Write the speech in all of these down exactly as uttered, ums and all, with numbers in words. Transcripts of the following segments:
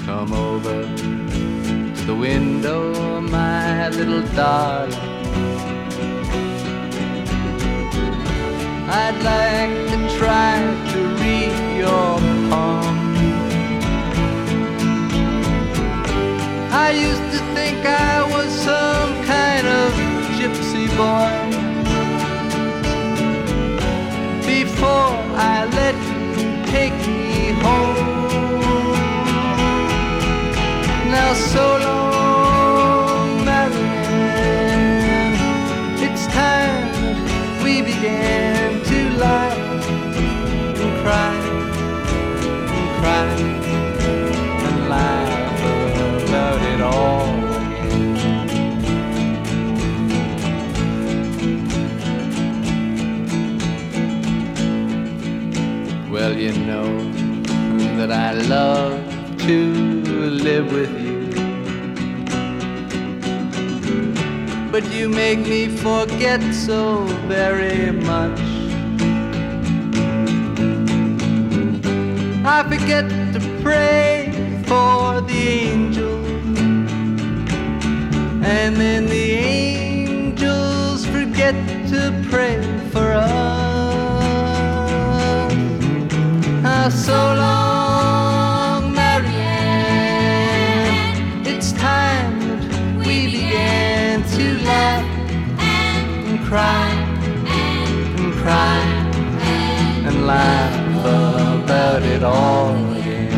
Come over to the window, my little darling. I'd like to try to read your palm. I used to think I was some kind of gypsy boy before I let you take me home. Now so long, Marianne, it's time that we began to laugh and cry and cry and laugh about it all again. Well, you know that I love to live with you, but you make me forget so very much. I forget to pray for the angels, and then the angels forget to pray for us. Ah, so long, Marianne, it's time that we began to laugh and cry and cry and laugh about it all again.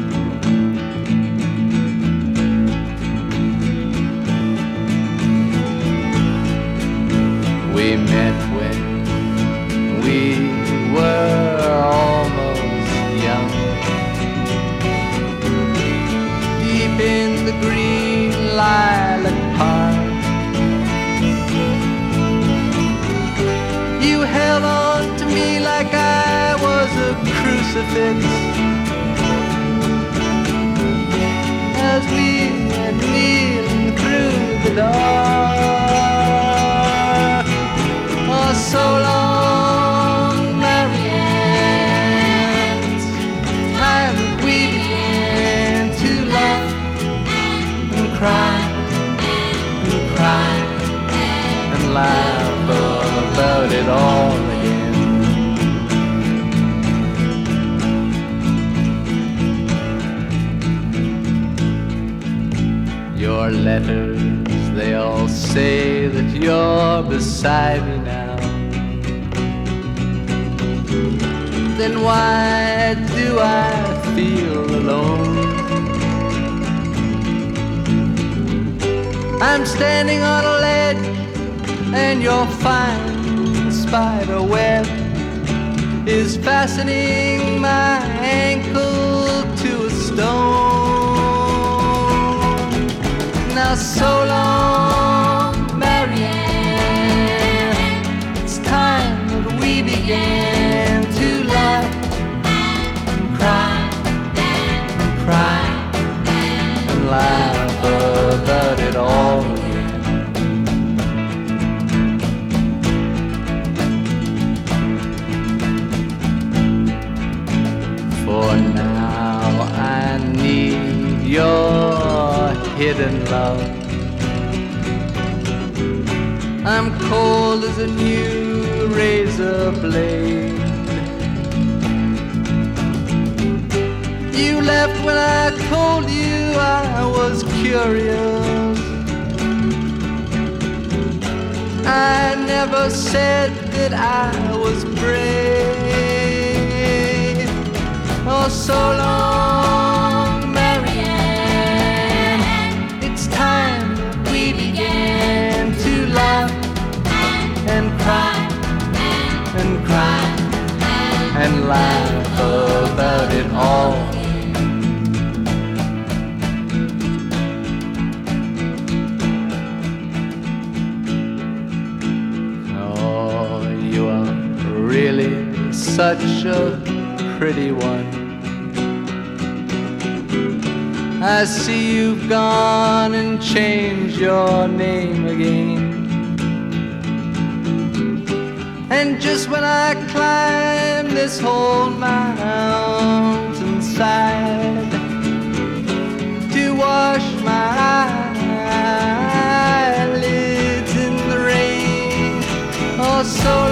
We met when we were almost young, deep in the green lilac park. You held on to me like I was a crucifix as we went kneeling through the dark. Oh, so long, Marianne, it's time that we began to laugh and cry and cry and laugh about it all again. Your letters, they all say that you're beside me now. Then why do I feel alone? I'm standing on a ledge and your fine spider web is fastening my ankle to a stone. Now so long, Marianne, it's time that we began to laugh and cry and cry and laugh about it all again. For now I need your hidden love. I'm cold as a new razor blade. You left when I told you I was curious. I never said that I was brave. Oh, so long, Marianne, it's time that we began to laugh and cry and cry and laugh about it all. Oh, you are really such a pretty one. I see you've gone and changed your name again. And just when I climb this whole mountainside, was so